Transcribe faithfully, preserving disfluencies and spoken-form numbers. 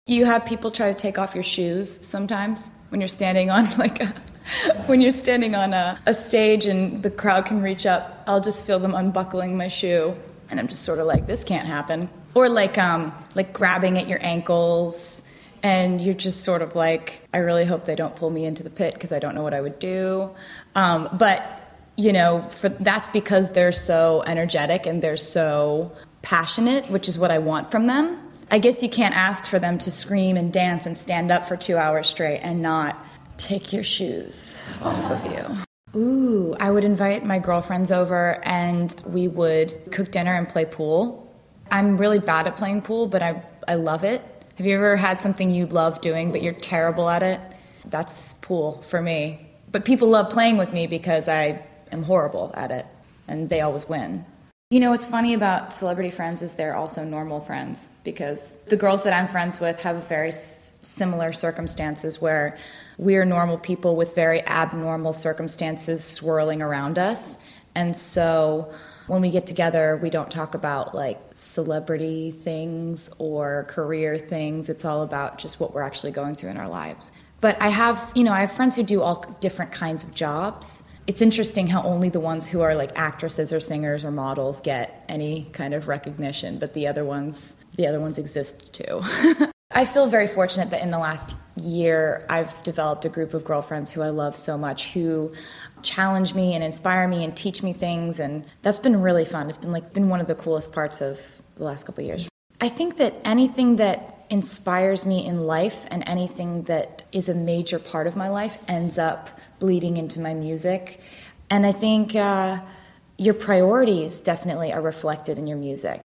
You have people try to take off your shoes sometimes when you're standing on like a, when you're standing on a, a stage and the crowd can reach up. I'll just feel them unbuckling my shoe, and I'm just sort of like, this can't happen. Or like um like grabbing at your ankles, and you're just sort of like, I really hope they don't pull me into the pit because I don't know what I would do. Um, but you know, for, that's because they're so energetic and they're so passionate, which is what I want from them. I guess you can't ask for them to scream and dance and stand up for two hours straight and not take your shoes off of you. Ooh, I would invite my girlfriends over and we would cook dinner and play pool. I'm really bad at playing pool, but I, I love it. Have you ever had something you love doing, but you're terrible at it? That's pool for me. But people love playing with me because I am horrible at it, and they always win. You know, what's funny about celebrity friends is they're also normal friends, because the girls that I'm friends with have very s- similar circumstances where we're normal people with very abnormal circumstances swirling around us. And so when we get together, we don't talk about like celebrity things or career things. It's all about just what we're actually going through in our lives. But I have, you know, I have friends who do all different kinds of jobs. It's interesting how only the ones who are like actresses or singers or models get any kind of recognition, but the other ones, the other ones exist too. I feel very fortunate that in the last year I've developed a group of girlfriends who I love so much, who challenge me and inspire me and teach me things, and that's been really fun. It's been like been one of the coolest parts of the last couple of years. I think that anything that inspires me in life and anything that is a major part of my life ends up bleeding into my music. And I think uh, your priorities definitely are reflected in your music.